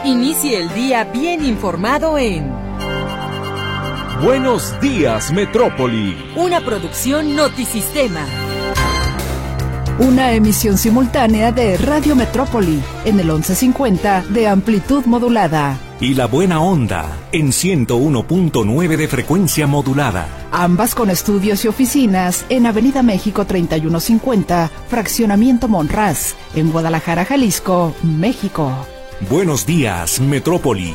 Inicie el día bien informado en Buenos Días, Metrópoli. Una producción Notisistema. Una emisión simultánea de Radio Metrópoli en el 1150 de amplitud modulada. Y La Buena Onda en 101.9 de frecuencia modulada. Ambas con estudios y oficinas en Avenida México 3150, Fraccionamiento Monraz, en Guadalajara, Jalisco, México. Buenos días, Metrópoli.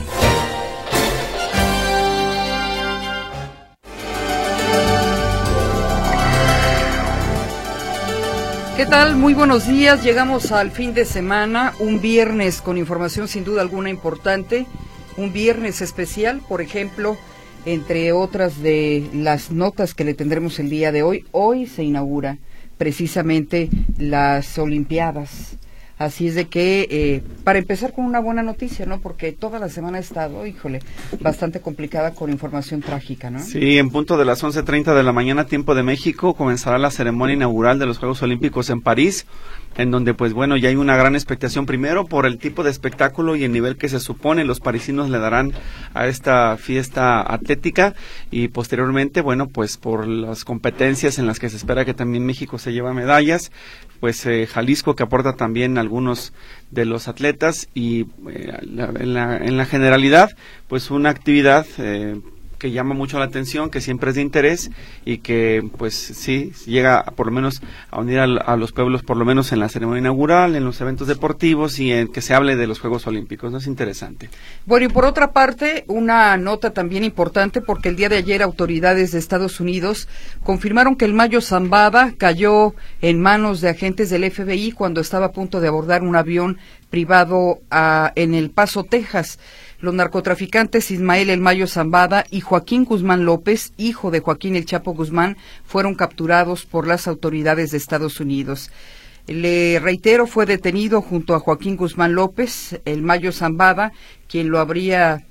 ¿Qué tal? Muy buenos días. Llegamos al fin de semana, un viernes con información sin duda alguna importante, un viernes especial, por ejemplo, entre otras de las notas que le tendremos el día de hoy. Hoy se inaugura precisamente las Olimpiadas. Así es de que, para empezar con una buena noticia, ¿no? Porque toda la semana ha estado, bastante complicada con información trágica, ¿no? Sí, en punto de las 11:30 de la mañana, tiempo de México, comenzará la ceremonia inaugural de los Juegos Olímpicos en París, en donde, pues bueno, ya hay una gran expectación, primero por el tipo de espectáculo y el nivel que se supone los parisinos le darán a esta fiesta atlética, y posteriormente, bueno, pues por las competencias en las que se espera que también México se lleve medallas, pues Jalisco, que aporta también algunos de los atletas, y en la generalidad, pues una actividad que llama mucho la atención, que siempre es de interés y que pues sí llega por lo menos a unir a los pueblos, por lo menos en la ceremonia inaugural, en los eventos deportivos y en que se hable de los Juegos Olímpicos, ¿no? Es interesante. Bueno, y por otra parte, una nota también importante, porque el día de ayer autoridades de Estados Unidos confirmaron que el Mayo Zambada cayó en manos de agentes del FBI cuando estaba a punto de abordar un avión privado en El Paso, Texas. Los narcotraficantes Ismael El Mayo Zambada y Joaquín Guzmán López, hijo de Joaquín El Chapo Guzmán, fueron capturados por las autoridades de Estados Unidos. Le reitero, fue detenido junto a Joaquín Guzmán López, El Mayo Zambada, quien lo habría...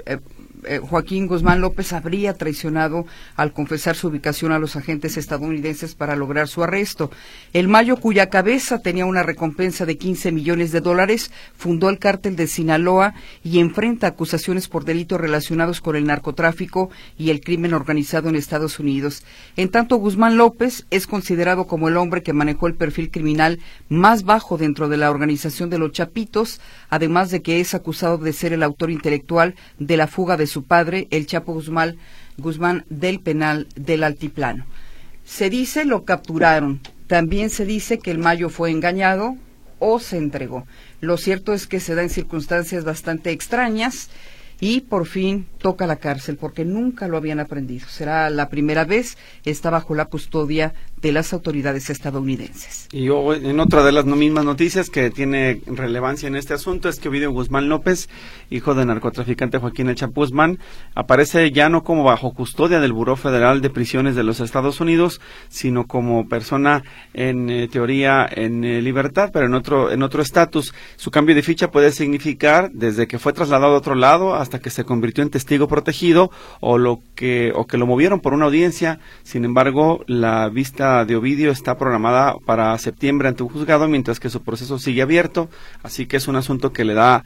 Joaquín Guzmán López habría traicionado al confesar su ubicación a los agentes estadounidenses para lograr su arresto. El Mayo, cuya cabeza tenía una recompensa de $15 millones, fundó el cártel de Sinaloa y enfrenta acusaciones por delitos relacionados con el narcotráfico y el crimen organizado en Estados Unidos. En tanto, Guzmán López es considerado como el hombre que manejó el perfil criminal más bajo dentro de la organización de los Chapitos, además de que es acusado de ser el autor intelectual de la fuga de su padre, el Chapo Guzmán, del penal del Altiplano. Se dice lo capturaron, también se dice que el Mayo fue engañado o se entregó. Lo cierto es que se da en circunstancias bastante extrañas y por fin toca la cárcel, porque nunca lo habían aprendido. Será la primera vez, está bajo la custodia de las autoridades estadounidenses. Y en otra de las mismas noticias que tiene relevancia en este asunto es que Ovidio Guzmán López, hijo del narcotraficante Joaquín El Chapo Guzmán, aparece ya no como bajo custodia del Buró Federal de Prisiones de los Estados Unidos, sino como persona en teoría en libertad, pero en otro estatus. Su cambio de ficha puede significar desde que fue trasladado a otro lado hasta que se convirtió en testigo protegido o que lo movieron por una audiencia. Sin embargo, la vista de Ovidio está programada para septiembre ante un juzgado, mientras que su proceso sigue abierto, así que es un asunto que le da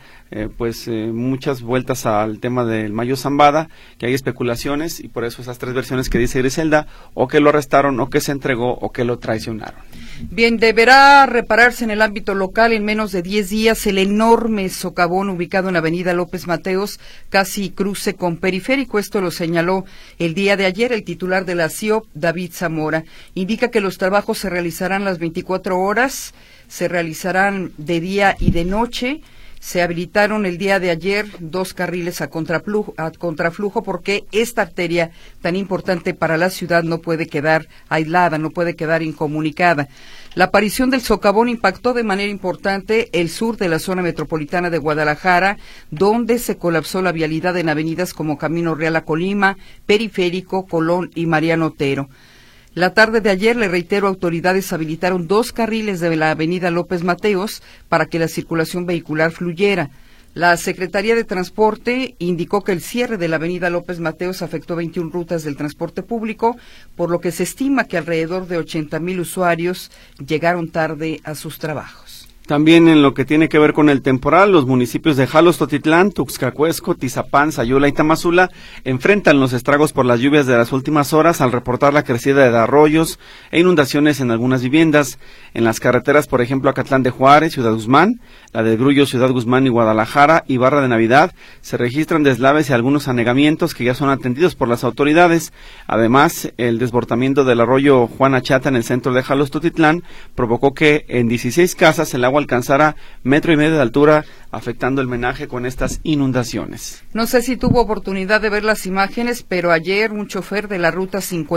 muchas vueltas al tema del Mayo Zambada, que hay especulaciones y por eso esas tres versiones que dice Griselda, o que lo arrestaron, o que se entregó, o que lo traicionaron. Bien, deberá repararse en el ámbito local en menos de 10 días el enorme socavón ubicado en Avenida López Mateos, casi cruce con Periférico. Esto lo señaló el día de ayer el titular de la CIOP, David Zamora. Indica que los trabajos se realizarán las 24 horas, se realizarán de día y de noche. Se habilitaron el día de ayer 2 carriles a contraflujo porque esta arteria tan importante para la ciudad no puede quedar aislada, no puede quedar incomunicada. La aparición del socavón impactó de manera importante el sur de la zona metropolitana de Guadalajara, donde se colapsó la vialidad en avenidas como Camino Real a Colima, Periférico, Colón y Mariano Otero. La tarde de ayer, le reitero, autoridades habilitaron 2 carriles de la avenida López Mateos para que la circulación vehicular fluyera. La Secretaría de Transporte indicó que el cierre de la avenida López Mateos afectó 21 rutas del transporte público, por lo que se estima que alrededor de 80,000 usuarios llegaron tarde a sus trabajos. También en lo que tiene que ver con el temporal, los municipios de Xaloztotitlán, Tuxcacuesco, Tizapán, Sayula y Tamazula enfrentan los estragos por las lluvias de las últimas horas al reportar la crecida de arroyos e inundaciones en algunas viviendas. En las carreteras, por ejemplo, Acatlán de Juárez, Ciudad Guzmán, la de Grullo, Ciudad Guzmán y Guadalajara y Barra de Navidad, se registran deslaves y algunos anegamientos que ya son atendidos por las autoridades. Además, el desbordamiento del arroyo Juana Chata en el centro de Xaloztotitlán provocó que en 16 casas el agua alcanzara 1,5 metros de altura, afectando el menaje con estas inundaciones. No sé si tuvo oportunidad de ver las imágenes, pero ayer un chofer de la Ruta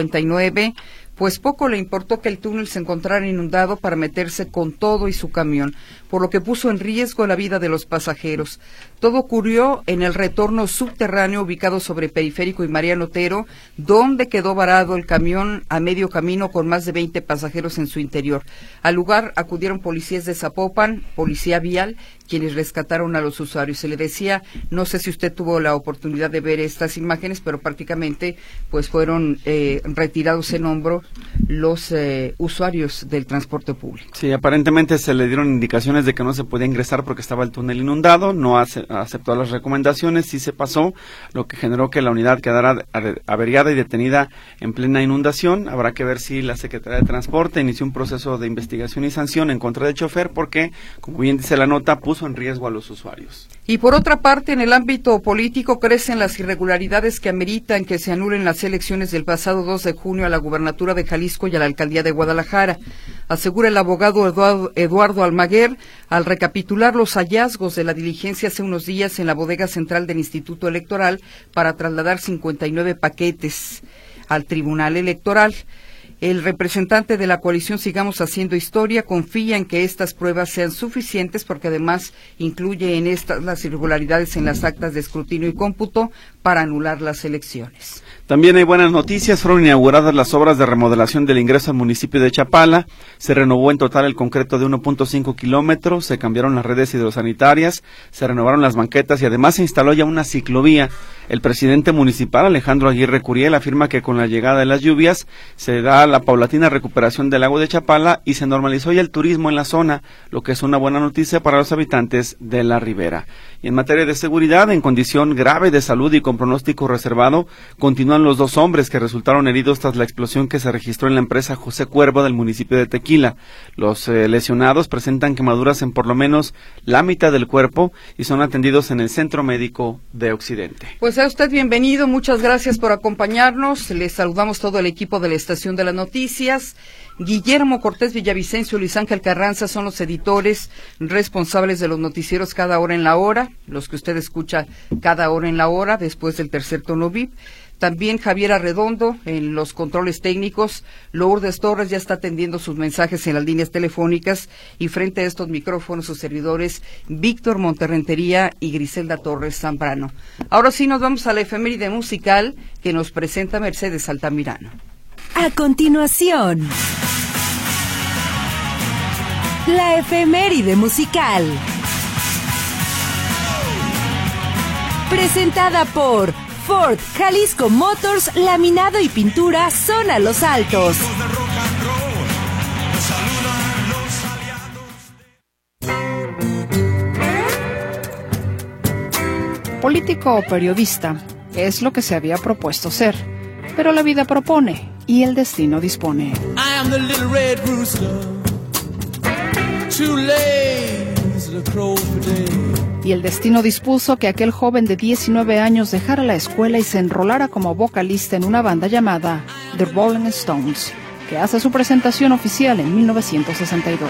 59, pues poco le importó que el túnel se encontrara inundado para meterse con todo y su camión, por lo que puso en riesgo la vida de los pasajeros. Todo ocurrió en el retorno subterráneo ubicado sobre Periférico y Mariano Otero, donde quedó varado el camión a medio camino con más de 20 pasajeros en su interior. Al lugar acudieron policías de Zapopan, policía vial, quienes rescataron a los usuarios. Se le decía, no sé si usted tuvo la oportunidad de ver estas imágenes, pero prácticamente pues fueron retirados en hombro los usuarios del transporte público. Sí, aparentemente se le dieron indicaciones de que no se podía ingresar porque estaba el túnel inundado, no aceptó las recomendaciones, sí se pasó, lo que generó que la unidad quedara averiada y detenida en plena inundación. Habrá que ver si la Secretaría de Transporte inició un proceso de investigación y sanción en contra del chofer porque, como bien dice la nota, puso en riesgo a los usuarios. Y por otra parte, en el ámbito político crecen las irregularidades que ameritan que se anulen las elecciones del pasado 2 de junio a la gubernatura de Jalisco y a la alcaldía de Guadalajara. Asegura el abogado Eduardo Almaguer al recapitular los hallazgos de la diligencia hace unos días en la bodega central del Instituto Electoral para trasladar 59 paquetes al Tribunal Electoral. El representante de la coalición Sigamos Haciendo Historia confía en que estas pruebas sean suficientes porque además incluye en estas las irregularidades en las actas de escrutinio y cómputo para anular las elecciones. También hay buenas noticias, fueron inauguradas las obras de remodelación del ingreso al municipio de Chapala, se renovó en total el concreto de 1.5 kilómetros, se cambiaron las redes hidrosanitarias, se renovaron las banquetas y además se instaló ya una ciclovía. El presidente municipal, Alejandro Aguirre Curiel, afirma que con la llegada de las lluvias se da la paulatina recuperación del lago de Chapala y se normalizó ya el turismo en la zona, lo que es una buena noticia para los habitantes de la ribera. Y en materia de seguridad, en condición grave de salud y con pronóstico reservado, continúan los 2 hombres que resultaron heridos tras la explosión que se registró en la empresa José Cuervo del municipio de Tequila. Los lesionados presentan quemaduras en por lo menos la mitad del cuerpo y son atendidos en el Centro Médico de Occidente. Pues sea usted bienvenido, muchas gracias por acompañarnos. Les saludamos todo el equipo de la Estación de las Noticias. Guillermo Cortés Villavicencio y Luis Ángel Carranza son los editores responsables de los noticieros Cada Hora en la Hora, los que usted escucha cada hora en la hora después del tercer tono VIP. También Javier Arredondo en los controles técnicos. Lourdes Torres ya está atendiendo sus mensajes en las líneas telefónicas y frente a estos micrófonos sus servidores Víctor Monterrentería y Griselda Torres Zambrano. Ahora sí nos vamos a la efeméride musical que nos presenta Mercedes Altamirano. A continuación, la efeméride musical. Presentada por Ford, Jalisco Motors, laminado y pintura Zona Los Altos. Político o periodista es lo que se había propuesto ser, pero la vida propone y el destino dispone. I am the little red rooster, too lazy to crow for day. Y el destino dispuso que aquel joven de 19 años dejara la escuela y se enrolara como vocalista en una banda llamada The Rolling Stones, que hace su presentación oficial en 1962.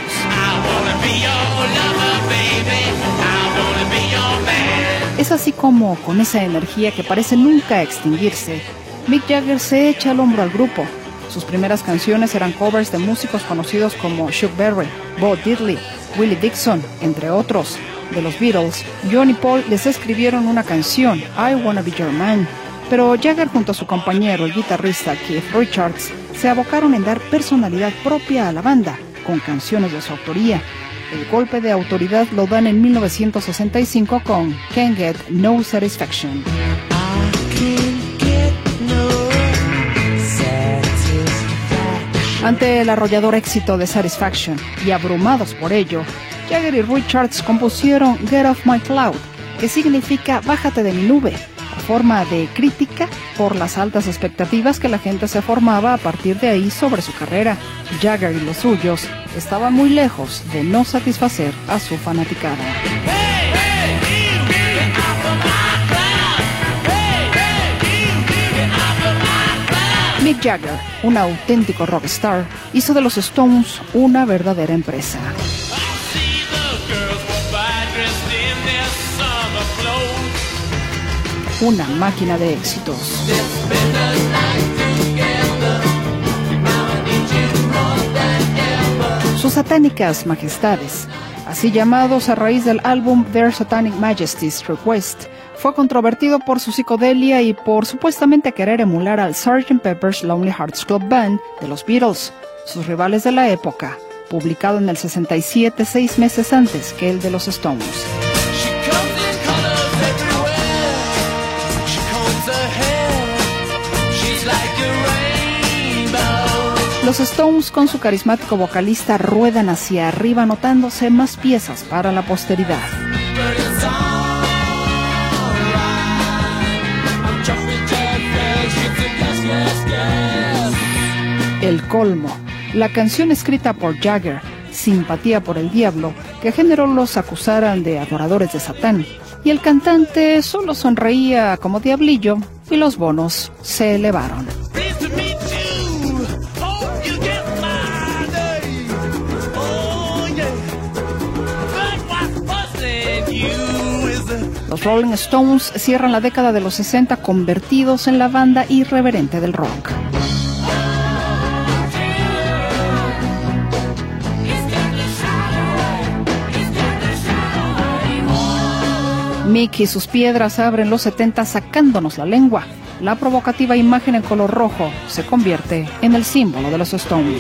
Es así como, con esa energía que parece nunca extinguirse, Mick Jagger se echa al hombro al grupo. Sus primeras canciones eran covers de músicos conocidos como Chuck Berry, Bo Diddley, Willie Dixon, entre otros. De los Beatles, John y Paul les escribieron una canción, I Wanna Be Your Man, pero Jagger junto a su compañero, el guitarrista Keith Richards, se abocaron en dar personalidad propia a la banda, con canciones de su autoría. El golpe de autoridad lo dan en 1965 con Can't Get No Satisfaction. Ante el arrollador éxito de Satisfaction y abrumados por ello, Jagger y Richards compusieron Get Off My Cloud, que significa Bájate de mi nube, a forma de crítica por las altas expectativas que la gente se formaba a partir de ahí sobre su carrera. Jagger y los suyos estaban muy lejos de no satisfacer a su fanaticada. Mick Jagger, un auténtico rockstar, hizo de los Stones una verdadera empresa. Una máquina de éxitos. Sus satánicas majestades, así llamados a raíz del álbum Their Satanic Majesty's Request, fue controvertido por su psicodelia y por supuestamente querer emular al Sgt. Pepper's Lonely Hearts Club Band de los Beatles, sus rivales de la época, publicado en el 67, 6 meses antes que el de los Stones. Los Stones con su carismático vocalista ruedan hacia arriba anotándose más piezas para la posteridad. El colmo, la canción escrita por Jagger, Simpatía por el Diablo, que generó los acusaran de adoradores de Satán, y el cantante solo sonreía como diablillo y los bonos se elevaron. Los Rolling Stones cierran la década de los 60 convertidos en la banda irreverente del rock. Mick y sus piedras abren los 70 sacándonos la lengua. La provocativa imagen en color rojo se convierte en el símbolo de los Stones.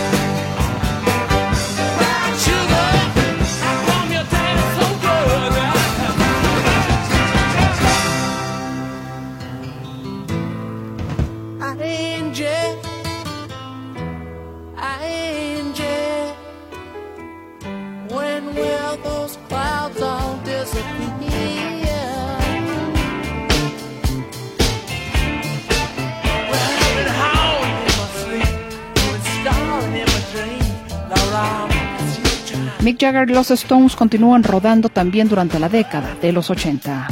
Mick Jagger y los Stones continúan rodando también durante la década de los 80.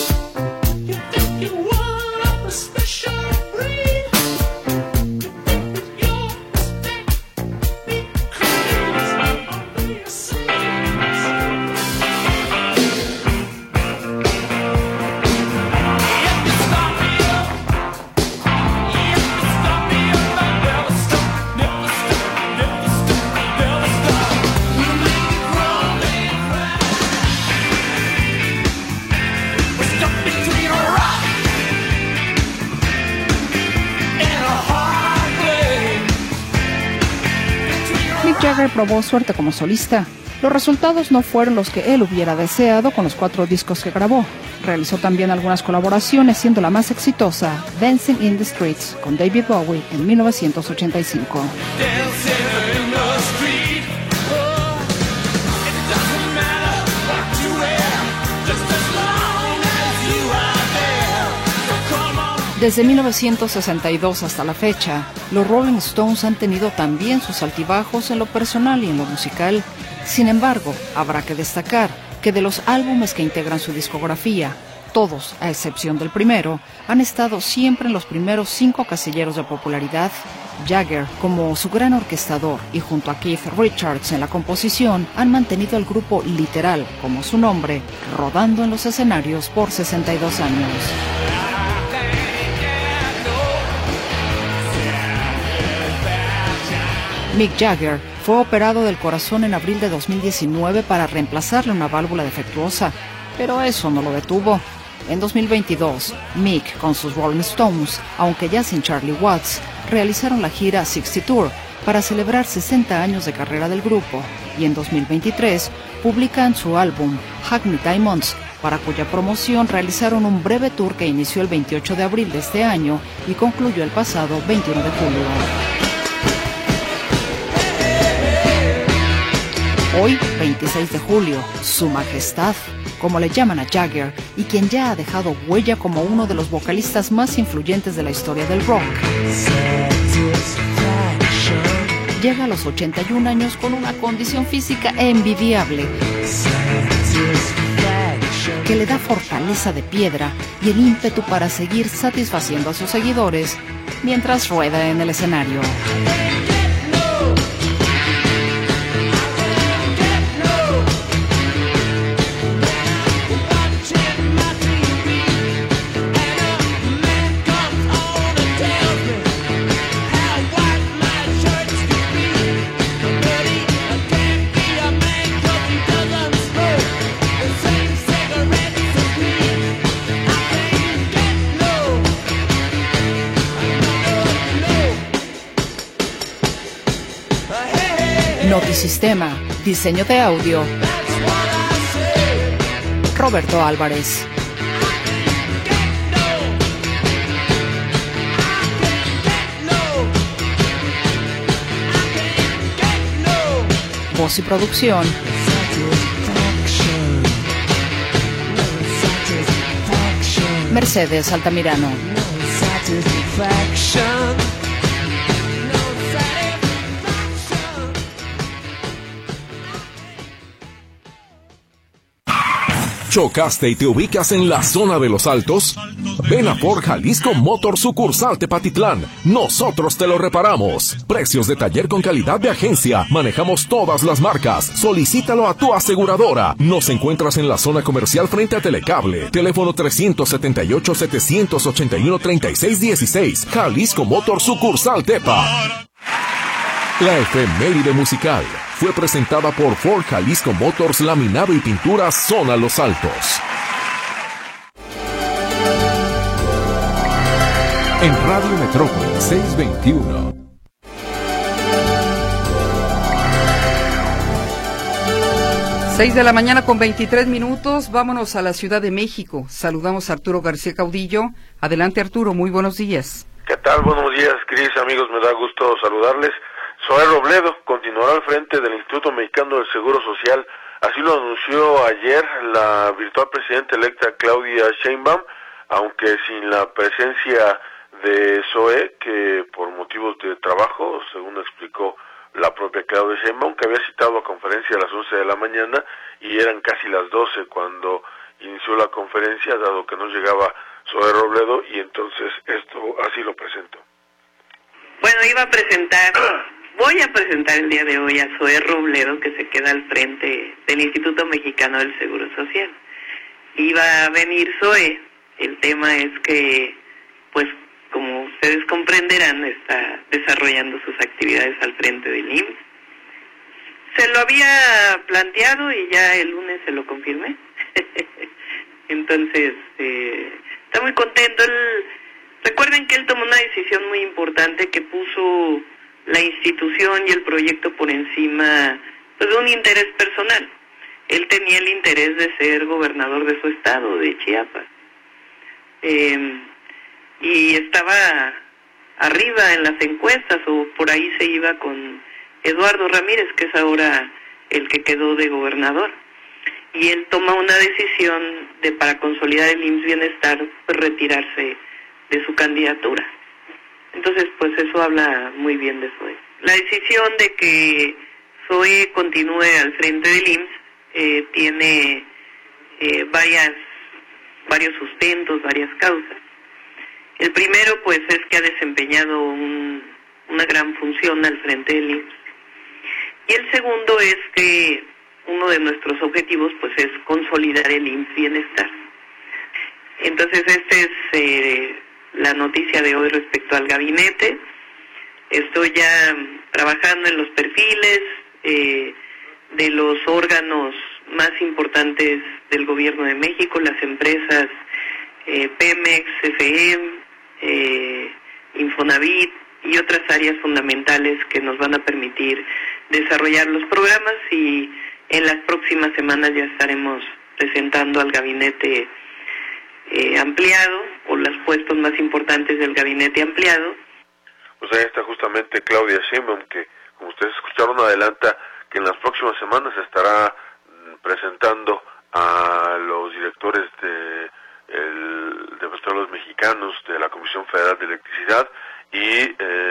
Jagger probó suerte como solista. Los resultados no fueron los que él hubiera deseado con los 4 discos que grabó. Realizó también algunas colaboraciones, siendo la más exitosa Dancing in the Streets con David Bowie en 1985. Desde 1962 hasta la fecha, los Rolling Stones han tenido también sus altibajos en lo personal y en lo musical. Sin embargo, habrá que destacar que de los álbumes que integran su discografía, todos, a excepción del primero, han estado siempre en los primeros 5 casilleros de popularidad. Jagger, como su gran orquestador, y junto a Keith Richards en la composición, han mantenido el grupo literal, como su nombre, rodando en los escenarios por 62 años. Mick Jagger fue operado del corazón en abril de 2019 para reemplazarle una válvula defectuosa, pero eso no lo detuvo. En 2022, Mick con sus Rolling Stones, aunque ya sin Charlie Watts, realizaron la gira 60 Tour para celebrar 60 años de carrera del grupo, y en 2023 publican su álbum Hackney Diamonds, para cuya promoción realizaron un breve tour que inició el 28 de abril de este año y concluyó el pasado 21 de julio. Hoy, 26 de julio, Su Majestad, como le llaman a Jagger, y quien ya ha dejado huella como uno de los vocalistas más influyentes de la historia del rock. Llega a los 81 años con una condición física envidiable, que le da fortaleza de piedra y el ímpetu para seguir satisfaciendo a sus seguidores mientras rueda en el escenario. Notisistema, diseño de audio, Roberto Álvarez. Voz y producción, Mercedes Altamirano. ¿Chocaste y te ubicas en la zona de los Altos? Ven a Ford Jalisco Motor sucursal Tepatitlán. Nosotros te lo reparamos. Precios de taller con calidad de agencia. Manejamos todas las marcas. Solicítalo a tu aseguradora. Nos encuentras en la zona comercial frente a Telecable. Teléfono 378-781-3616. Jalisco Motor sucursal Tepa. La efeméride musical fue presentada por Ford Jalisco Motors Laminado y Pintura Zona Los Altos. En Radio Metrópoli 621. Seis de la mañana con 23 minutos. Vámonos a la Ciudad de México. Saludamos a Arturo García Caudillo. Adelante, Arturo, muy buenos días. ¿Qué tal? Buenos días, Cris, amigos, me da gusto saludarles. Zoé Robledo continuará al frente del Instituto Mexicano del Seguro Social, así lo anunció ayer la virtual presidenta electa Claudia Sheinbaum, aunque sin la presencia de Zoé, que por motivos de trabajo, según explicó la propia Claudia Sheinbaum, que había citado a conferencia a las 11 de la mañana y eran casi las 12 cuando inició la conferencia, dado que no llegaba Zoé Robledo, y entonces esto así lo presentó. Bueno, voy a presentar el día de hoy a Zoé Robledo, que se queda al frente del Instituto Mexicano del Seguro Social. Iba a venir Zoé, el tema es que, pues, como ustedes comprenderán, está desarrollando sus actividades al frente del IMSS. Se lo había planteado y ya el lunes se lo confirmé. Entonces, está muy contento. Recuerden que él tomó una decisión muy importante que puso la institución y el proyecto por encima, pues, de un interés personal. Él tenía el interés de ser gobernador de su estado, de Chiapas. Y estaba arriba en las encuestas, o por ahí se iba con Eduardo Ramírez, que es ahora el que quedó de gobernador. Y él toma una decisión para consolidar el IMSS Bienestar, pues, retirarse de su candidatura. Entonces, pues eso habla muy bien de Zoé. La decisión de que Zoé continúe al frente del IMSS tiene varios sustentos, varias causas. El primero, pues, es que ha desempeñado una gran función al frente del IMSS. Y el segundo es que uno de nuestros objetivos, pues, es consolidar el IMSS Bienestar. Entonces, esta es la noticia de hoy respecto al gabinete. Estoy ya trabajando en los perfiles de los órganos más importantes del Gobierno de México, las empresas Pemex, CFE, Infonavit y otras áreas fundamentales que nos van a permitir desarrollar los programas, y en las próximas semanas ya estaremos presentando al gabinete ampliado, o los puestos más importantes del gabinete ampliado. Pues ahí está justamente Claudia Sheinbaum, que, como ustedes escucharon, adelanta que en las próximas semanas estará presentando a los directores de Petróleos Mexicanos, de la Comisión Federal de Electricidad, y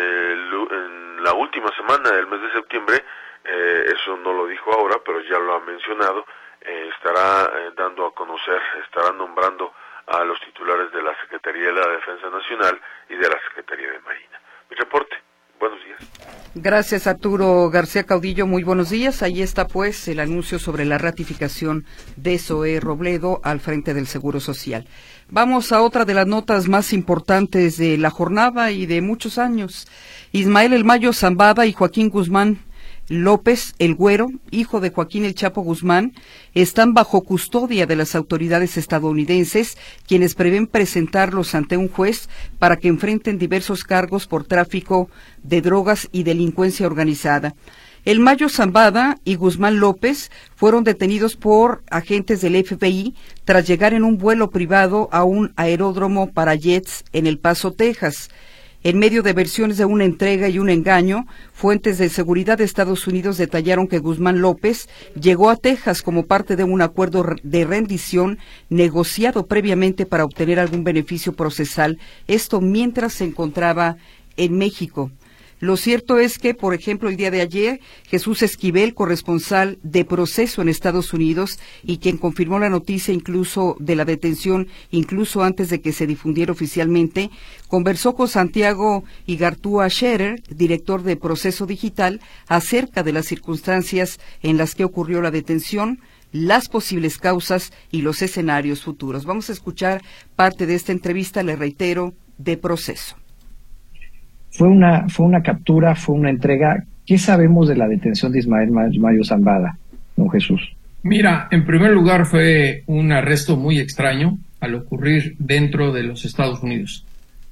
en la última semana del mes de septiembre, eso no lo dijo ahora, pero ya lo ha mencionado, estará dando a conocer, estará nombrando a los titulares de la Secretaría de la Defensa Nacional y de la Secretaría de Marina. Mi reporte. Buenos días. Gracias, Arturo García Caudillo. Muy buenos días. Ahí está, pues, el anuncio sobre la ratificación de Zoé Robledo al frente del Seguro Social. Vamos a otra de las notas más importantes de la jornada y de muchos años. Ismael El Mayo Zambada y Joaquín Guzmán López, el Güero, hijo de Joaquín El Chapo Guzmán, están bajo custodia de las autoridades estadounidenses, quienes prevén presentarlos ante un juez para que enfrenten diversos cargos por tráfico de drogas y delincuencia organizada. El Mayo Zambada y Guzmán López fueron detenidos por agentes del FBI tras llegar en un vuelo privado a un aeródromo para jets en El Paso, Texas. En medio de versiones de una entrega y un engaño, fuentes de seguridad de Estados Unidos detallaron que Guzmán López llegó a Texas como parte de un acuerdo de rendición negociado previamente para obtener algún beneficio procesal, esto mientras se encontraba en México. Lo cierto es que, por ejemplo, el día de ayer, Jesús Esquivel, corresponsal de Proceso en Estados Unidos y quien confirmó la noticia incluso de la detención, incluso antes de que se difundiera oficialmente, conversó con Santiago Igartúa Scherer, director de Proceso Digital, acerca de las circunstancias en las que ocurrió la detención, las posibles causas y los escenarios futuros. Vamos a escuchar parte de esta entrevista, le reitero, de Proceso. Fue una captura, fue una entrega. ¿Qué sabemos de la detención de Ismael Mayo Zambada, don Jesús? Mira, en primer lugar fue un arresto muy extraño al ocurrir dentro de los Estados Unidos.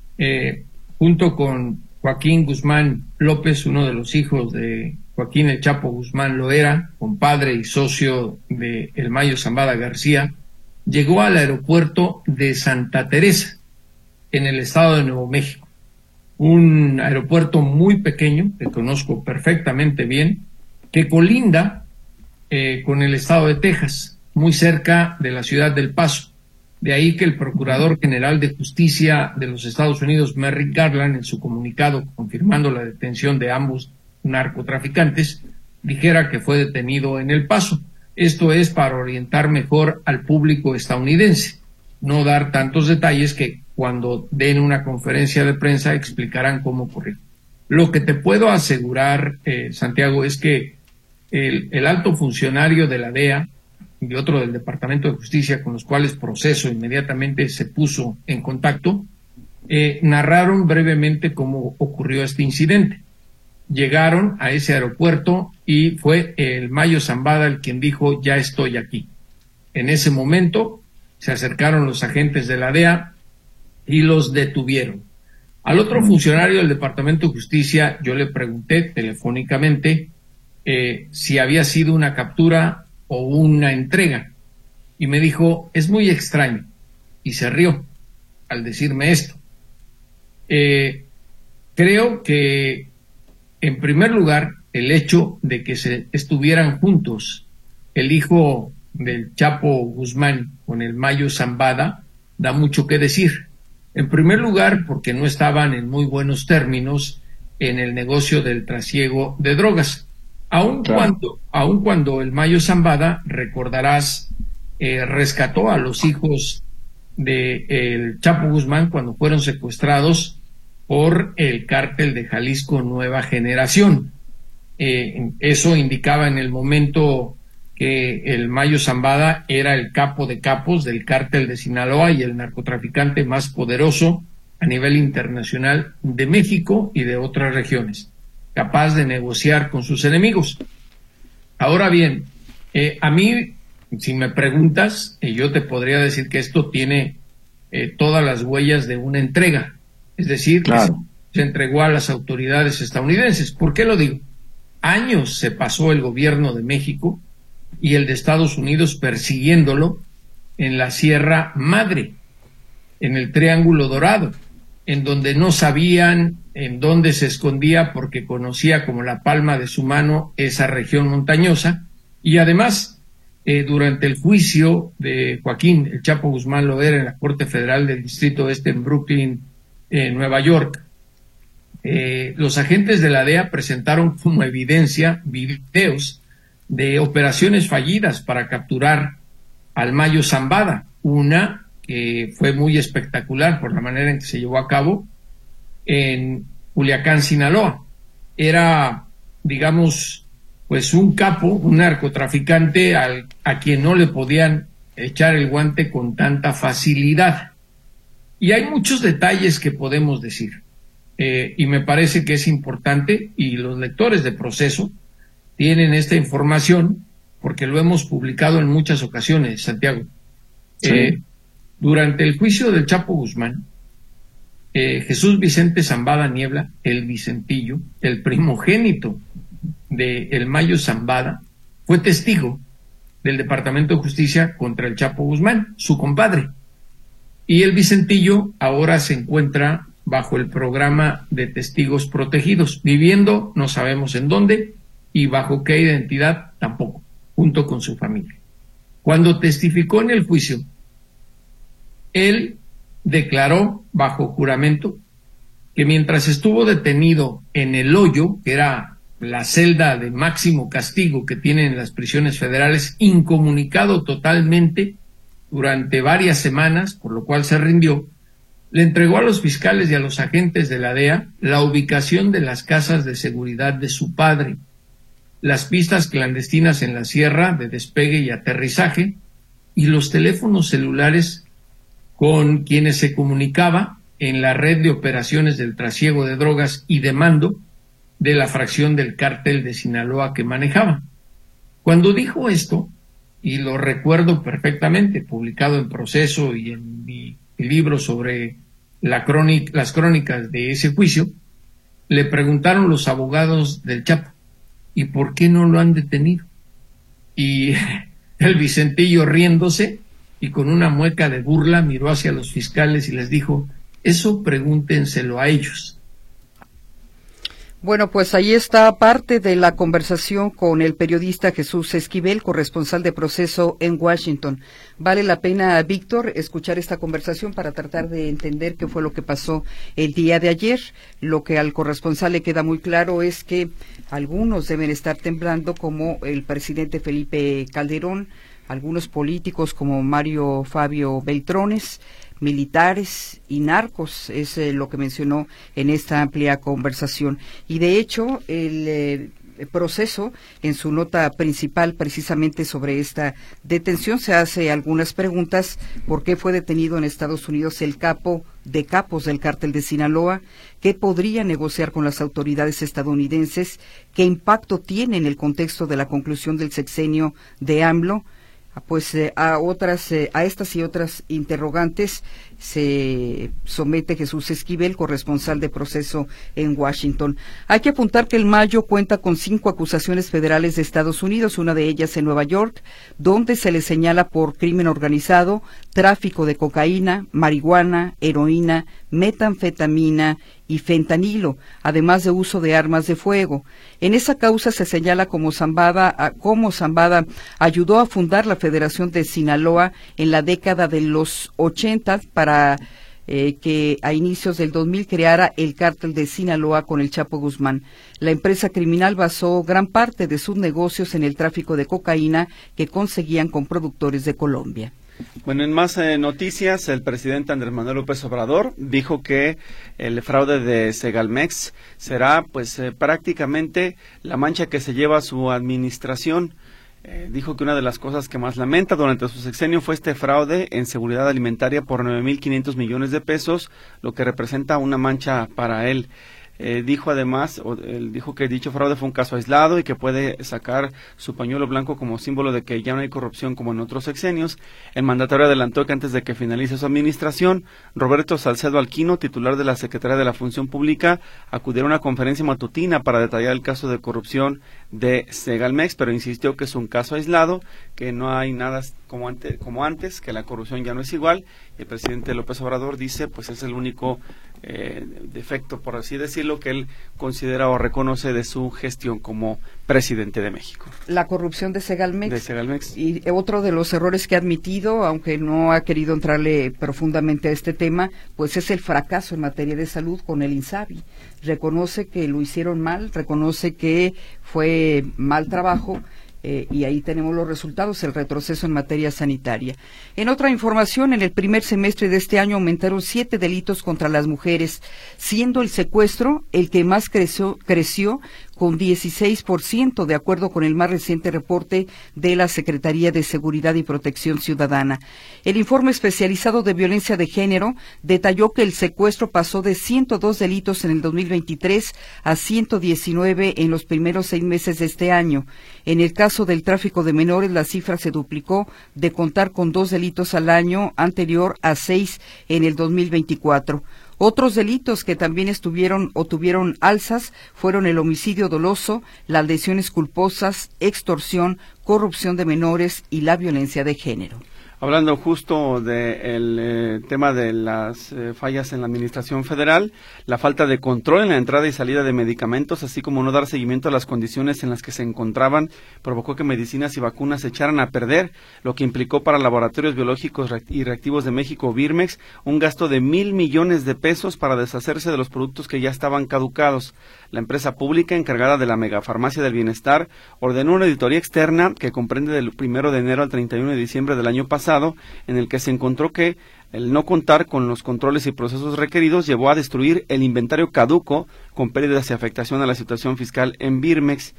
Junto con Joaquín Guzmán López, uno de los hijos de Joaquín El Chapo Guzmán Loera, compadre y socio de El Mayo Zambada García, llegó al aeropuerto de Santa Teresa, en el estado de Nuevo México. Un aeropuerto muy pequeño, que conozco perfectamente bien, que colinda con el estado de Texas, muy cerca de la ciudad del Paso. De ahí que el Procurador General de Justicia de los Estados Unidos, Merrick Garland, en su comunicado confirmando la detención de ambos narcotraficantes, dijera que fue detenido en El Paso. Esto es para orientar mejor al público estadounidense, no dar tantos detalles que cuando den una conferencia de prensa explicarán cómo ocurrió. Lo que te puedo asegurar, Santiago, es que el alto funcionario de la DEA y otro del Departamento de Justicia, con los cuales Proceso inmediatamente se puso en contacto, narraron brevemente cómo ocurrió este incidente. Llegaron a ese aeropuerto y fue el Mayo Zambada el quien dijo: ya estoy aquí. En ese momento se acercaron los agentes de la DEA y los detuvieron. Al otro funcionario del Departamento de Justicia yo le pregunté telefónicamente si había sido una captura o una entrega, y me dijo: es muy extraño, y se rió al decirme esto. Creo que, en primer lugar, el hecho de que se estuvieran juntos el hijo del Chapo Guzmán con el Mayo Zambada da mucho que decir. En primer lugar, porque no estaban en muy buenos términos en el negocio del trasiego de drogas. Aun cuando el Mayo Zambada, recordarás, rescató a los hijos del Chapo Guzmán cuando fueron secuestrados por el cártel de Jalisco Nueva Generación. Eso indicaba en el momento que el Mayo Zambada era el capo de capos del cártel de Sinaloa y el narcotraficante más poderoso a nivel internacional de México y de otras regiones, capaz de negociar con sus enemigos. Ahora bien, a mí, si me preguntas, yo te podría decir que esto tiene todas las huellas de una entrega, es decir, claro, que se entregó a las autoridades estadounidenses. ¿Por qué lo digo? Años se pasó el gobierno de México y el de Estados Unidos persiguiéndolo en la Sierra Madre, en el Triángulo Dorado, en donde no sabían en donde se escondía porque conocía como la palma de su mano esa región montañosa, y además durante el juicio de Joaquín El Chapo Guzmán Loera en la Corte Federal del Distrito Este en Brooklyn, Nueva York, los agentes de la DEA presentaron como evidencia videos de operaciones fallidas para capturar al Mayo Zambada, una que fue muy espectacular por la manera en que se llevó a cabo en Culiacán, Sinaloa. Era, digamos, pues un capo, un narcotraficante a quien no le podían echar el guante con tanta facilidad. Y hay muchos detalles que podemos decir, y me parece que es importante, y los lectores de Proceso tienen esta información porque lo hemos publicado en muchas ocasiones, Santiago. Sí. Durante el juicio del Chapo Guzmán, Jesús Vicente Zambada Niebla, el Vicentillo, el primogénito de El Mayo Zambada, fue testigo del Departamento de Justicia contra el Chapo Guzmán, su compadre. Y el Vicentillo ahora se encuentra bajo el programa de testigos protegidos, viviendo no sabemos en dónde y bajo qué identidad tampoco, junto con su familia. Cuando testificó en el juicio, él declaró bajo juramento que mientras estuvo detenido en El Hoyo, que era la celda de máximo castigo que tienen las prisiones federales, incomunicado totalmente durante varias semanas, por lo cual se rindió, le entregó a los fiscales y a los agentes de la DEA la ubicación de las casas de seguridad de su padre, las pistas clandestinas en la sierra de despegue y aterrizaje, y los teléfonos celulares con quienes se comunicaba en la red de operaciones del trasiego de drogas y de mando de la fracción del cártel de Sinaloa que manejaba. Cuando dijo esto, y lo recuerdo perfectamente, publicado en Proceso y en mi libro sobre las crónicas de ese juicio, le preguntaron los abogados del Chapo, ¿y por qué no lo han detenido? Y el Vicentillo, riéndose y con una mueca de burla, miró hacia los fiscales y les dijo, eso pregúntenselo a ellos. Bueno, pues ahí está parte de la conversación con el periodista Jesús Esquivel, corresponsal de Proceso en Washington. Vale la pena, Víctor, escuchar esta conversación para tratar de entender qué fue lo que pasó el día de ayer. Lo que al corresponsal le queda muy claro es que algunos deben estar temblando, como el presidente Felipe Calderón, algunos políticos como Mario Fabio Beltrones, militares y narcos, es lo que mencionó en esta amplia conversación. Y de hecho, el Proceso, en su nota principal precisamente sobre esta detención, se hace algunas preguntas. ¿Por qué fue detenido en Estados Unidos el capo de capos del cártel de Sinaloa? ¿Qué podría negociar con las autoridades estadounidenses? ¿Qué impacto tiene en el contexto de la conclusión del sexenio de AMLO? Pues a estas y otras interrogantes se somete Jesús Esquivel, corresponsal de Proceso en Washington. Hay que apuntar que el Mayo cuenta con 5 acusaciones federales de Estados Unidos, una de ellas en Nueva York, donde se le señala por crimen organizado, tráfico de cocaína, marihuana, heroína, metanfetamina y fentanilo, además de uso de armas de fuego. En esa causa se señala cómo Zambada ayudó a fundar la Federación de Sinaloa en la década de los 80 para que a inicios del 2000 creara el cártel de Sinaloa con el Chapo Guzmán. La empresa criminal basó gran parte de sus negocios en el tráfico de cocaína que conseguían con productores de Colombia. Bueno, en más noticias, el presidente Andrés Manuel López Obrador dijo que el fraude de Segalmex será prácticamente la mancha que se lleva su administración. Dijo que una de las cosas que más lamenta durante su sexenio fue este fraude en seguridad alimentaria por 9.500 millones de pesos, lo que representa una mancha para él. Dijo además, dijo que dicho fraude fue un caso aislado y que puede sacar su pañuelo blanco como símbolo de que ya no hay corrupción como en otros sexenios. El mandatario adelantó que antes de que finalice su administración, Roberto Salcedo Alquino, titular de la Secretaría de la Función Pública, acudirá a una conferencia matutina para detallar el caso de corrupción de Segalmex, pero insistió que es un caso aislado, que no hay nada como antes, que la corrupción ya no es igual. El presidente López Obrador dice, pues es el único defecto, por así decirlo, que él considera o reconoce de su gestión como presidente de México. La corrupción de Segalmex. Y otro de los errores que ha admitido, aunque no ha querido entrarle profundamente a este tema, pues es el fracaso en materia de salud con el INSABI. Reconoce que lo hicieron mal, reconoce que fue mal trabajo, y ahí tenemos los resultados, el retroceso en materia sanitaria. En otra información, en el primer semestre de este año aumentaron 7 delitos contra las mujeres, siendo el secuestro el que más creció con 16%, de acuerdo con el más reciente reporte de la Secretaría de Seguridad y Protección Ciudadana. El informe especializado de violencia de género detalló que el secuestro pasó de 102 delitos en el 2023 a 119 en los primeros 6 meses de este año. En el caso del tráfico de menores, la cifra se duplicó de contar con 2 delitos al año anterior a 6 en el 2024. Otros delitos que también tuvieron alzas fueron el homicidio doloso, las lesiones culposas, extorsión, corrupción de menores y la violencia de género. Hablando justo del tema de las fallas en la administración federal, la falta de control en la entrada y salida de medicamentos, así como no dar seguimiento a las condiciones en las que se encontraban, provocó que medicinas y vacunas se echaran a perder, lo que implicó para Laboratorios Biológicos y Reactivos de México, Birmex, un gasto de 1,000 millones de pesos para deshacerse de los productos que ya estaban caducados. La empresa pública encargada de la megafarmacia del bienestar ordenó una auditoría externa que comprende del 1 de enero al 31 de diciembre del año pasado, en el que se encontró que el no contar con los controles y procesos requeridos llevó a destruir el inventario caduco, con pérdidas y afectación a la situación fiscal en Birmex.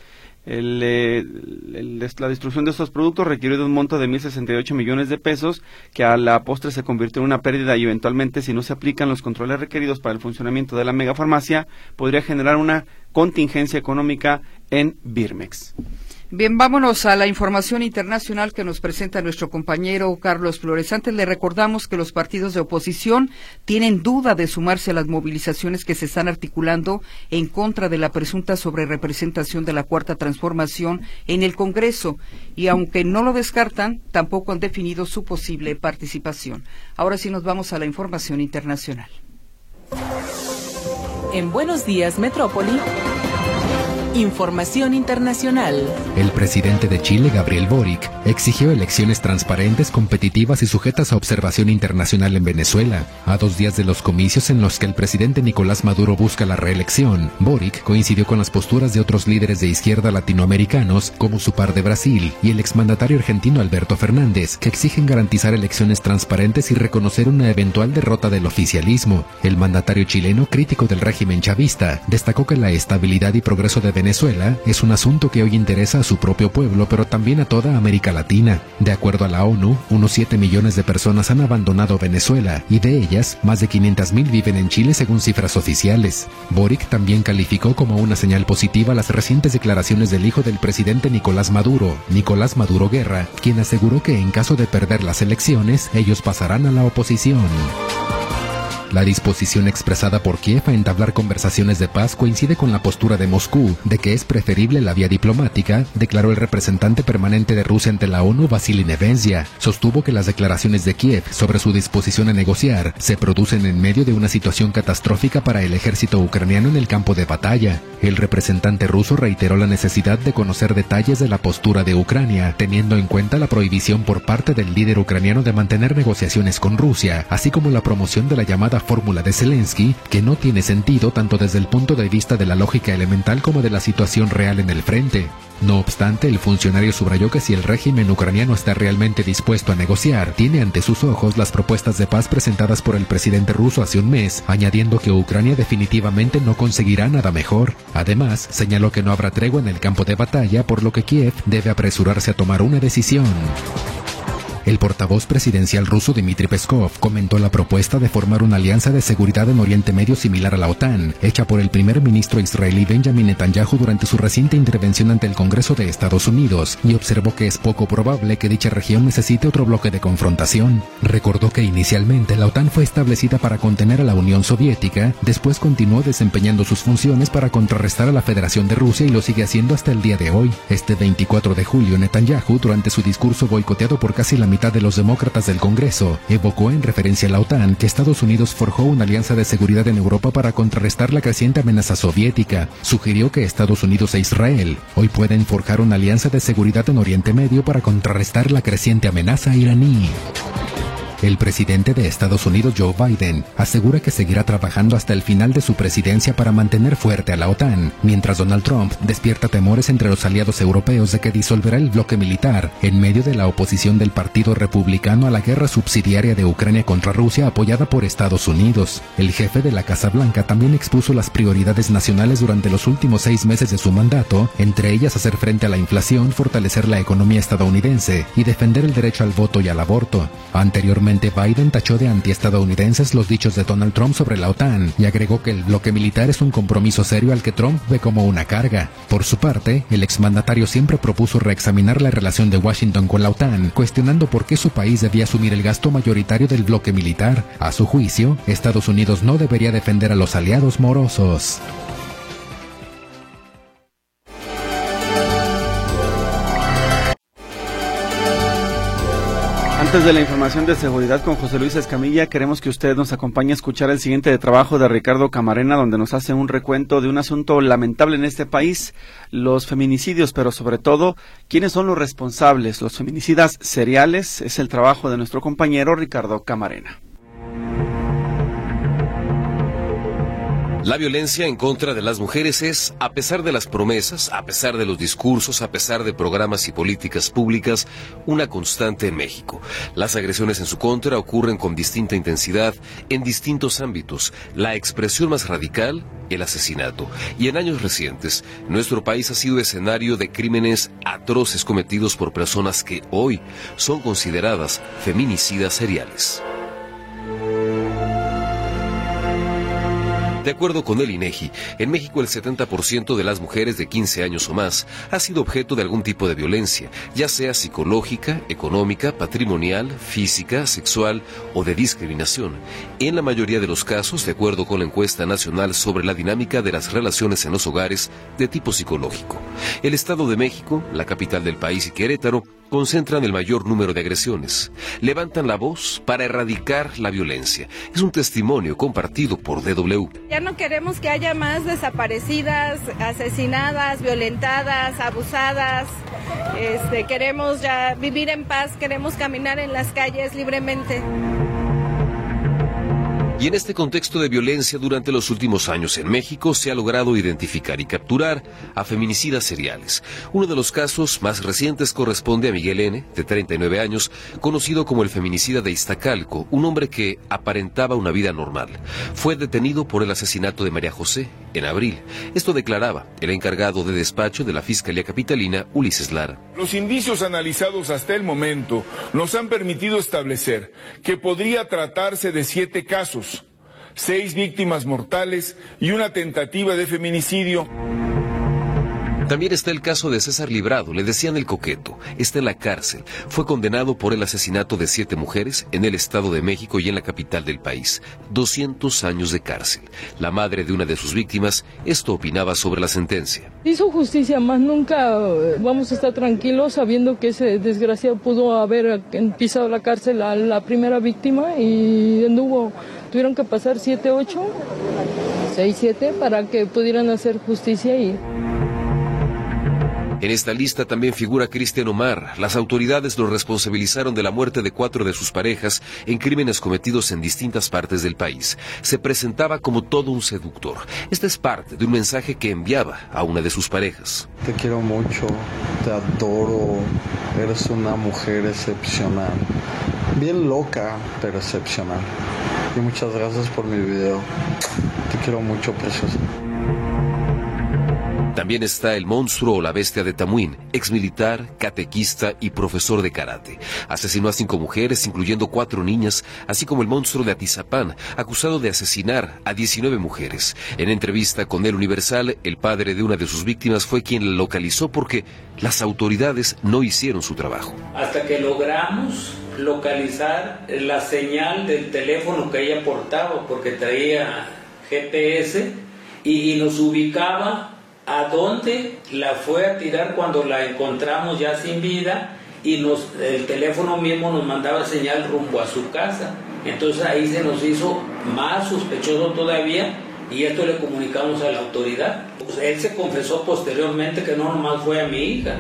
La destrucción de estos productos requirió de un monto de 1,068 millones de pesos, que a la postre se convirtió en una pérdida y eventualmente, si no se aplican los controles requeridos para el funcionamiento de la megafarmacia, podría generar una contingencia económica en Birmex. Bien, vámonos a la información internacional que nos presenta nuestro compañero Carlos Flores. Antes le recordamos que los partidos de oposición tienen duda de sumarse a las movilizaciones que se están articulando en contra de la presunta sobrerepresentación de la Cuarta Transformación en el Congreso, y aunque no lo descartan, tampoco han definido su posible participación. Ahora sí nos vamos a la información internacional. En Buenos Días, Metrópoli. Información internacional. El presidente de Chile, Gabriel Boric, exigió elecciones transparentes, competitivas y sujetas a observación internacional en Venezuela. A 2 días de los comicios en los que el presidente Nicolás Maduro busca la reelección, Boric coincidió con las posturas de otros líderes de izquierda latinoamericanos, como su par de Brasil y el exmandatario argentino Alberto Fernández, que exigen garantizar elecciones transparentes y reconocer una eventual derrota del oficialismo. El mandatario chileno, crítico del régimen chavista, destacó que la estabilidad y progreso de Venezuela es un asunto que hoy interesa a su propio pueblo, pero también a toda América Latina. De acuerdo a la ONU, unos 7 millones de personas han abandonado Venezuela, y de ellas, más de 500,000 viven en Chile según cifras oficiales. Boric también calificó como una señal positiva las recientes declaraciones del hijo del presidente Nicolás Maduro Guerra, quien aseguró que en caso de perder las elecciones, ellos pasarán a la oposición. La disposición expresada por Kiev a entablar conversaciones de paz coincide con la postura de Moscú de que es preferible la vía diplomática, declaró el representante permanente de Rusia ante la ONU, Vasily Nevencia. Sostuvo que las declaraciones de Kiev sobre su disposición a negociar se producen en medio de una situación catastrófica para el ejército ucraniano en el campo de batalla. El representante ruso reiteró la necesidad de conocer detalles de la postura de Ucrania, teniendo en cuenta la prohibición por parte del líder ucraniano de mantener negociaciones con Rusia, así como la promoción de la llamada fórmula de Zelensky, que no tiene sentido tanto desde el punto de vista de la lógica elemental como de la situación real en el frente. No obstante, el funcionario subrayó que si el régimen ucraniano está realmente dispuesto a negociar, tiene ante sus ojos las propuestas de paz presentadas por el presidente ruso hace un mes, añadiendo que Ucrania definitivamente no conseguirá nada mejor. Además, señaló que no habrá tregua en el campo de batalla, por lo que Kiev debe apresurarse a tomar una decisión. El portavoz presidencial ruso Dmitry Peskov comentó la propuesta de formar una alianza de seguridad en Oriente Medio similar a la OTAN, hecha por el primer ministro israelí Benjamin Netanyahu durante su reciente intervención ante el Congreso de Estados Unidos, y observó que es poco probable que dicha región necesite otro bloque de confrontación. Recordó que inicialmente la OTAN fue establecida para contener a la Unión Soviética, después continuó desempeñando sus funciones para contrarrestar a la Federación de Rusia y lo sigue haciendo hasta el día de hoy. Este 24 de julio, Netanyahu, durante su discurso boicoteado por casi la mitad de los demócratas del Congreso, evocó en referencia a la OTAN que Estados Unidos forjó una alianza de seguridad en Europa para contrarrestar la creciente amenaza soviética. Sugirió que Estados Unidos e Israel hoy pueden forjar una alianza de seguridad en Oriente Medio para contrarrestar la creciente amenaza iraní. El presidente de Estados Unidos, Joe Biden, asegura que seguirá trabajando hasta el final de su presidencia para mantener fuerte a la OTAN, mientras Donald Trump despierta temores entre los aliados europeos de que disolverá el bloque militar en medio de la oposición del Partido Republicano a la guerra subsidiaria de Ucrania contra Rusia apoyada por Estados Unidos. El jefe de la Casa Blanca también expuso las prioridades nacionales durante los últimos 6 meses de su mandato, entre ellas hacer frente a la inflación, fortalecer la economía estadounidense y defender el derecho al voto y al aborto. Anteriormente, Biden tachó de antiestadounidenses los dichos de Donald Trump sobre la OTAN y agregó que el bloque militar es un compromiso serio al que Trump ve como una carga. Por su parte, el exmandatario siempre propuso reexaminar la relación de Washington con la OTAN, cuestionando por qué su país debía asumir el gasto mayoritario del bloque militar. A su juicio, Estados Unidos no debería defender a los aliados morosos. Antes de la información de seguridad con José Luis Escamilla, queremos que usted nos acompañe a escuchar el siguiente trabajo de Ricardo Camarena, donde nos hace un recuento de un asunto lamentable en este país, los feminicidios, pero sobre todo, ¿quiénes son los responsables? Los feminicidas seriales, es el trabajo de nuestro compañero Ricardo Camarena. La violencia en contra de las mujeres es, a pesar de las promesas, a pesar de los discursos, a pesar de programas y políticas públicas, una constante en México. Las agresiones en su contra ocurren con distinta intensidad en distintos ámbitos. La expresión más radical, el asesinato. Y en años recientes, nuestro país ha sido escenario de crímenes atroces cometidos por personas que hoy son consideradas feminicidas seriales. De acuerdo con el INEGI, en México el 70% de las mujeres de 15 años o más ha sido objeto de algún tipo de violencia, ya sea psicológica, económica, patrimonial, física, sexual o de discriminación. En la mayoría de los casos, de acuerdo con la encuesta nacional sobre la dinámica de las relaciones en los hogares de tipo psicológico. El Estado de México, la capital del país y Querétaro, concentran el mayor número de agresiones. Levantan la voz para erradicar la violencia. Es un testimonio compartido por DW. Ya no queremos que haya más desaparecidas, asesinadas, violentadas, abusadas. Queremos ya vivir en paz, queremos caminar en las calles libremente. Y en este contexto de violencia durante los últimos años en México se ha logrado identificar y capturar a feminicidas seriales. Uno de los casos más recientes corresponde a Miguel N., de 39 años, conocido como el feminicida de Iztacalco, un hombre que aparentaba una vida normal. Fue detenido por el asesinato de María José en abril. Esto declaraba el encargado de despacho de la Fiscalía Capitalina, Ulises Lara. Los indicios analizados hasta el momento nos han permitido establecer que podría tratarse de 7 casos, 6 víctimas mortales y una tentativa de feminicidio. También está el caso de César Librado, le decían el Coqueto. Está en la cárcel. Fue condenado por el asesinato de 7 mujeres en el Estado de México y en la capital del país. 200 años de cárcel. La madre de una de sus víctimas, esto opinaba sobre la sentencia. Hizo justicia, más nunca vamos a estar tranquilos sabiendo que ese desgraciado pudo haber pisado la cárcel a la primera víctima y tuvieron que pasar 7, 8, 6, 7 para que pudieran hacer justicia y... En esta lista también figura Cristian Omar. Las autoridades lo responsabilizaron de la muerte de 4 de sus parejas en crímenes cometidos en distintas partes del país. Se presentaba como todo un seductor. Esta es parte de un mensaje que enviaba a una de sus parejas. Te quiero mucho, te adoro, eres una mujer excepcional. Bien loca, pero excepcional. Y muchas gracias por mi video. Te quiero mucho, preciosa. También está el monstruo o la bestia de Tamuín, exmilitar, catequista y profesor de karate. Asesinó a 5 mujeres, incluyendo 4 niñas, así como el monstruo de Atizapán, acusado de asesinar a 19 mujeres. En entrevista con El Universal, el padre de una de sus víctimas fue quien la localizó porque las autoridades no hicieron su trabajo. Hasta que logramos localizar la señal del teléfono que ella portaba, porque traía GPS y nos ubicaba a dónde la fue a tirar cuando la encontramos ya sin vida y el teléfono mismo nos mandaba señal rumbo a su casa. Entonces ahí se nos hizo más sospechoso todavía y esto le comunicamos a la autoridad. Pues él se confesó posteriormente que no nomás fue a mi hija.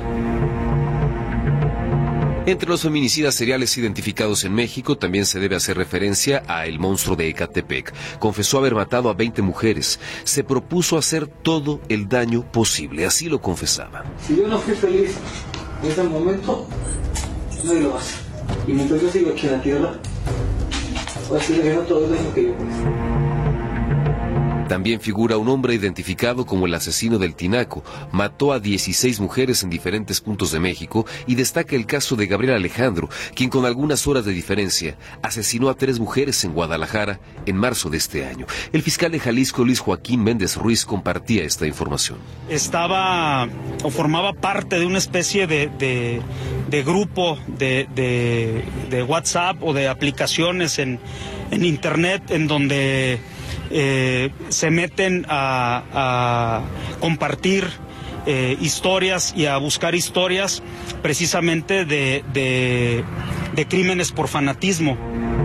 Entre los feminicidas seriales identificados en México también se debe hacer referencia a el monstruo de Ecatepec. Confesó haber matado a 20 mujeres. Se propuso hacer todo el daño posible, así lo confesaba. Si yo no fui feliz en ese momento, no lo hace. Y mientras yo sigo aquí en la tierra, voy a seguir haciendo todo el daño que yo puedo. También figura un hombre identificado como el asesino del Tinaco. Mató a 16 mujeres en diferentes puntos de México y destaca el caso de Gabriel Alejandro, quien con algunas horas de diferencia asesinó a 3 mujeres en Guadalajara en marzo de este año. El fiscal de Jalisco, Luis Joaquín Méndez Ruiz, compartía esta información. Estaba o formaba parte de una especie de grupo de WhatsApp o de aplicaciones en Internet en donde se meten a compartir historias y a buscar historias precisamente de crímenes por fanatismo.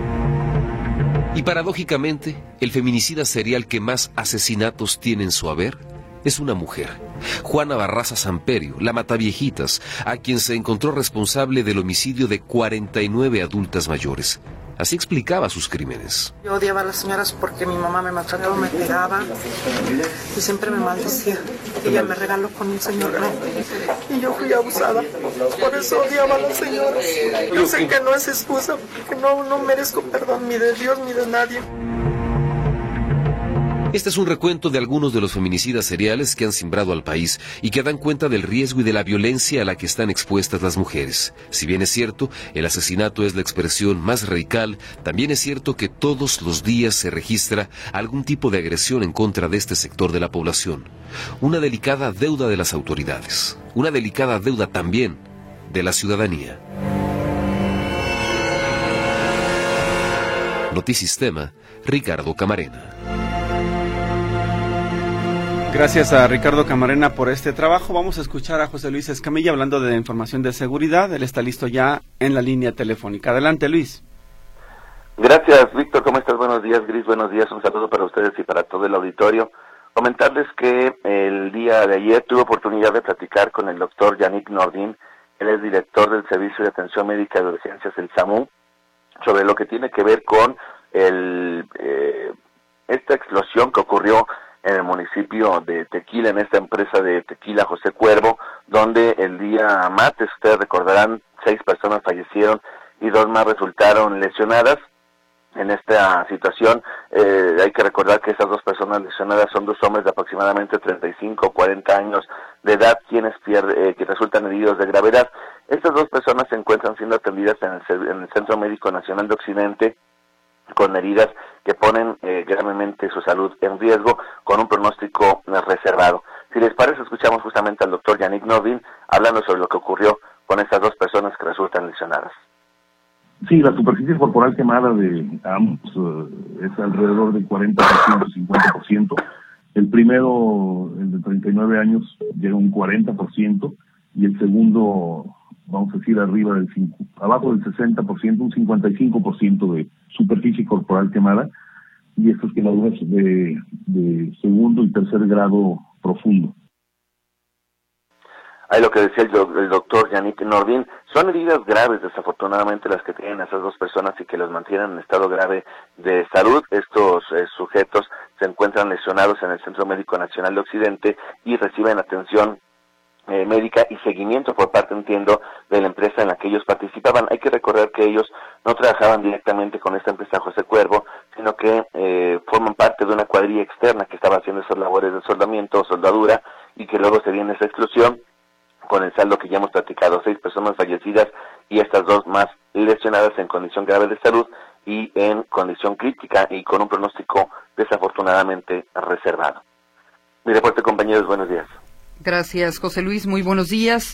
Y paradójicamente, el feminicida serial que más asesinatos tiene en su haber es una mujer, Juana Barraza Samperio, la mataviejitas, a quien se encontró responsable del homicidio de 49 adultas mayores. Así explicaba sus crímenes. Yo odiaba a las señoras porque mi mamá me maltrataba, me pegaba y siempre me maldecía. Ella me regaló con un señor y yo fui abusada. Por eso odiaba a las señoras. Yo sé que no es excusa, porque no merezco perdón ni de Dios ni de nadie. Este es un recuento de algunos de los feminicidas seriales que han cimbrado al país y que dan cuenta del riesgo y de la violencia a la que están expuestas las mujeres. Si bien es cierto, el asesinato es la expresión más radical, también es cierto que todos los días se registra algún tipo de agresión en contra de este sector de la población. Una delicada deuda de las autoridades, una delicada deuda también de la ciudadanía. Notisistema, Ricardo Camarena. Gracias a Ricardo Camarena por este trabajo. Vamos a escuchar a José Luis Escamilla hablando de información de seguridad. Él está listo ya en la línea telefónica. Adelante, Luis. Gracias, Víctor. ¿Cómo estás? Buenos días, Gris. Buenos días. Un saludo para ustedes y para todo el auditorio. Comentarles que el día de ayer tuve oportunidad de platicar con el doctor Yannick Nordin. Él es director del Servicio de Atención Médica de Urgencias, el SAMU, sobre lo que tiene que ver con esta explosión que ocurrió en el municipio de Tequila, en esta empresa de tequila José Cuervo, donde el día martes, ustedes recordarán, 6 personas fallecieron y 2 más resultaron lesionadas. En esta situación hay que recordar que esas 2 personas lesionadas son 2 hombres de aproximadamente 35 o 40 años de edad, que resultan heridos de gravedad. Estas 2 personas se encuentran siendo atendidas en el Centro Médico Nacional de Occidente, con heridas que ponen gravemente su salud en riesgo, con un pronóstico reservado. Si les parece, escuchamos justamente al doctor Yannick Nordin hablando sobre lo que ocurrió con estas 2 personas que resultan lesionadas. Sí, la superficie corporal quemada de ambos es alrededor del 40%, 50%. El primero, el de 39 años, llega a un 40%, y el segundo, vamos a decir, abajo del 60%, un 55% de superficie corporal quemada, y estas quemaduras de segundo y tercer grado profundo. Ahí lo que decía el doctor Yannick Nordin, son heridas graves, desafortunadamente, las que tienen esas 2 personas y que los mantienen en estado grave de salud. Estos sujetos se encuentran lesionados en el Centro Médico Nacional de Occidente y reciben atención médica y seguimiento por parte, entiendo, de la empresa en la que ellos participaban. Hay que recordar que ellos no trabajaban directamente con esta empresa José Cuervo, sino que forman parte de una cuadrilla externa que estaba haciendo esas labores de soldamiento o soldadura, y que luego se viene esa explosión, con el saldo que ya hemos platicado, 6 personas fallecidas y estas 2 más lesionadas en condición grave de salud y en condición crítica y con un pronóstico desafortunadamente reservado. Mi reporte, compañeros, buenos días. Gracias, José Luis, muy buenos días.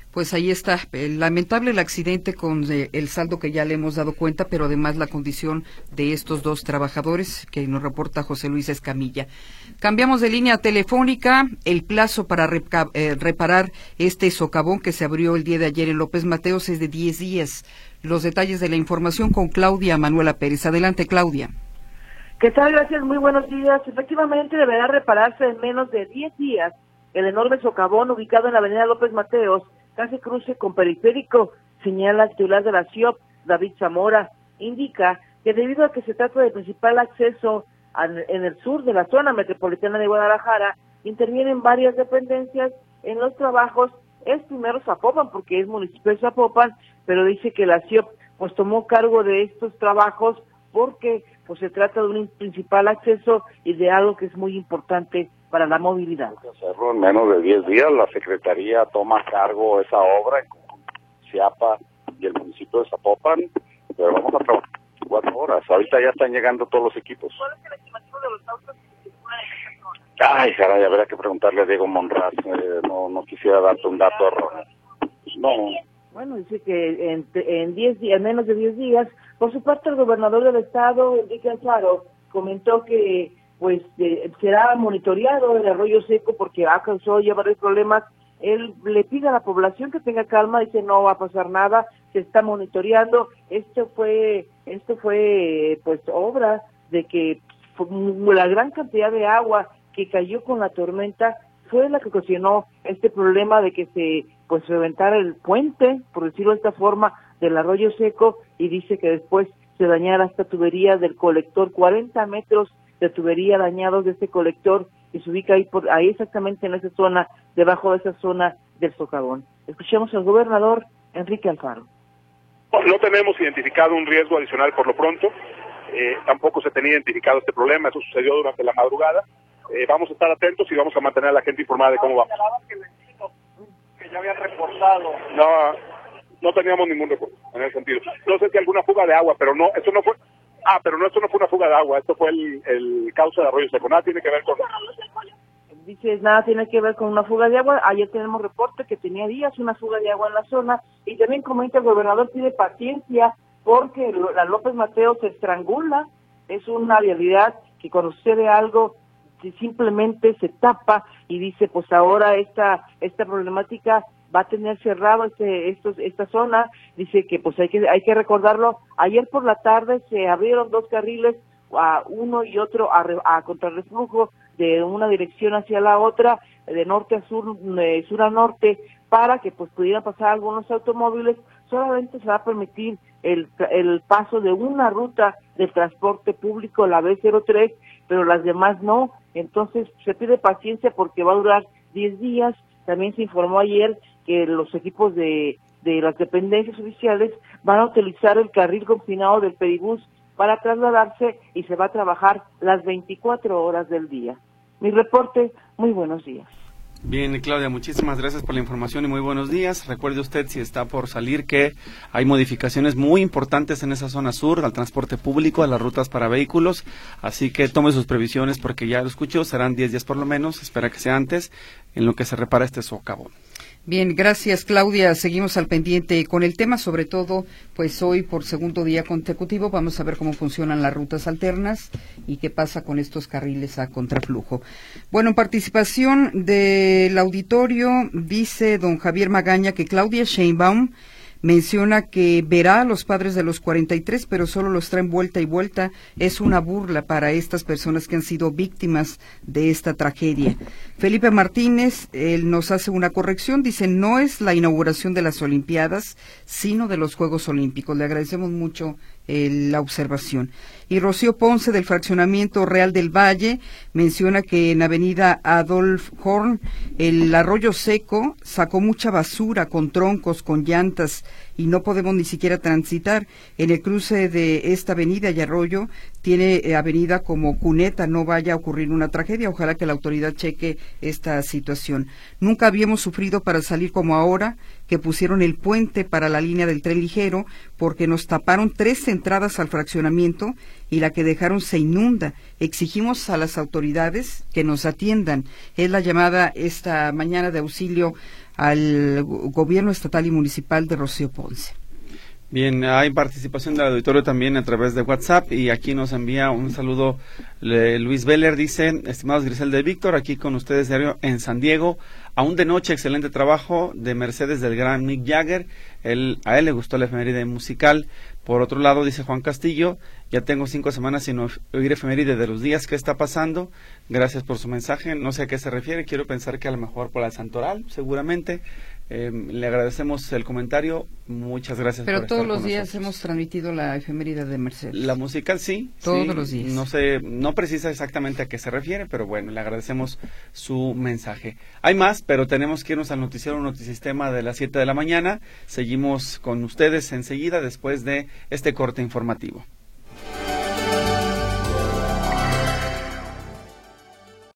Pues ahí está, lamentable el accidente con el saldo que ya le hemos dado cuenta, pero además la condición de estos dos trabajadores que nos reporta José Luis Escamilla. Cambiamos de línea telefónica. El plazo para reparar este socavón que se abrió el día de ayer en López Mateos es de 10 días. Los detalles de la información con Claudia Manuela Pérez. Adelante, Claudia. ¿Qué tal? Gracias, muy buenos días. Efectivamente, deberá repararse en menos de 10 días el enorme socavón ubicado en la avenida López Mateos, casi cruce con Periférico, señala el titular de la CIOP, David Zamora. Indica que debido a que se trata del principal acceso en el sur de la zona metropolitana de Guadalajara, intervienen varias dependencias en los trabajos. Es primero Zapopan, porque es municipio de Zapopan, pero dice que la CIOP pues tomó cargo de estos trabajos porque pues se trata de un principal acceso y de algo que es muy importante para la movilidad. Hacerlo en menos de 10 días, la Secretaría toma cargo esa obra en conjunto con CIAPA y el municipio de Zapopan, pero vamos a trabajar 4 horas. Ahorita ya están llegando todos los equipos. ¿Cuál es el estimativo de los autos que circulan en esta zona? Ay, caray, habría que preguntarle a Diego Monraz, no quisiera darte un dato erróneo. No. Bueno, dice que en 10 días, en menos de 10 días. Por su parte, el gobernador del estado, Enrique Alfaro, comentó que pues será monitoreado el arroyo seco porque ha causado ya varios problemas. Él le pide a la población que tenga calma, dice no va a pasar nada, se está monitoreando. Esto fue pues obra de que la gran cantidad de agua que cayó con la tormenta fue la que ocasionó este problema de que se pues reventara el puente, por decirlo de esta forma, del arroyo seco, y dice que después se dañara esta tubería del colector, 40 metros de tubería dañados de este colector, que se ubica ahí exactamente en esa zona, debajo de esa zona del socavón. Escuchemos al gobernador Enrique Alfaro. No tenemos identificado un riesgo adicional por lo pronto, tampoco se tenía identificado este problema, eso sucedió durante la madrugada. Vamos a estar atentos y vamos a mantener a la gente informada de cómo va. Que ya habían reportado. No teníamos ningún reporte en ese sentido. No sé si alguna fuga de agua, pero no, esto no fue. Esto no fue una fuga de agua, esto fue el cauce de arroyo seco. Nada tiene que ver con. Dice, nada tiene que ver con una fuga de agua. Ayer tenemos reporte que tenía días una fuga de agua en la zona, y también comenta el gobernador pide paciencia porque la López Mateos se estrangula. Es una realidad que cuando sucede algo simplemente se tapa, y dice pues ahora esta problemática va a tener cerrado esta zona. Dice que pues hay que recordarlo. Ayer por la tarde se abrieron 2 carriles, uno y otro a contrarreflujo de una dirección hacia la otra, de norte a sur, sur a norte, para que pues pudieran pasar algunos automóviles. Solamente se va a permitir el paso de una ruta de transporte público, la B03, pero las demás no. Entonces se pide paciencia porque va a durar 10 días. También se informó ayer que los equipos de las dependencias oficiales van a utilizar el carril confinado del Peribús para trasladarse, y se va a trabajar las 24 horas del día. Mi reporte, muy buenos días. Bien, Claudia, muchísimas gracias por la información y muy buenos días. Recuerde usted, si está por salir, que hay modificaciones muy importantes en esa zona sur, al transporte público, a las rutas para vehículos, así que tome sus previsiones porque ya lo escuchó, serán 10 días por lo menos, espera que sea antes, en lo que se repara este socavón. Bien, gracias, Claudia. Seguimos al pendiente con el tema, sobre todo, pues hoy por segundo día consecutivo vamos a ver cómo funcionan las rutas alternas y qué pasa con estos carriles a contraflujo. Bueno, en participación del auditorio, dice don Javier Magaña que Claudia Sheinbaum menciona que verá a los padres de los 43, pero solo los traen vuelta y vuelta. Es una burla para estas personas que han sido víctimas de esta tragedia. Felipe Martínez, él nos hace una corrección, dice, no es la inauguración de las Olimpiadas, sino de los Juegos Olímpicos. Le agradecemos mucho la observación. Y Rocío Ponce, del fraccionamiento Real del Valle, menciona que en avenida Adolf Horn el arroyo seco sacó mucha basura con troncos, con llantas, y no podemos ni siquiera transitar. En el cruce de esta avenida y arroyo tiene avenida como cuneta, no vaya a ocurrir una tragedia. Ojalá que la autoridad cheque esta situación. Nunca habíamos sufrido para salir como ahora, que pusieron el puente para la línea del tren ligero, porque nos taparon 3 entradas al fraccionamiento y la que dejaron se inunda. Exigimos a las autoridades que nos atiendan. Es la llamada esta mañana de auxilio al gobierno estatal y municipal de Rocío Ponce. Bien, hay participación del auditorio también a través de WhatsApp y aquí nos envía un saludo Luis Veller, dice: estimados Griselda y Víctor, aquí con ustedes diario en San Diego, aún de noche, excelente trabajo de Mercedes del gran Mick Jagger, a él le gustó la efeméride musical. Por otro lado, dice Juan Castillo, ya tengo 5 semanas sin oír efeméride de los días, ¿qué está pasando? Gracias por su mensaje, no sé a qué se refiere, quiero pensar que a lo mejor por el santoral, seguramente. Le agradecemos el comentario, muchas gracias. Pero por todos estar los con días nosotros. hemos transmitido la efeméride de Mercedes. La musical sí. Todos sí, los días. No sé, no precisa exactamente a qué se refiere, pero bueno, le agradecemos su mensaje. Hay más, pero tenemos que irnos al noticiero Notisistema de las 7 de la mañana. Seguimos con ustedes enseguida después de este corte informativo.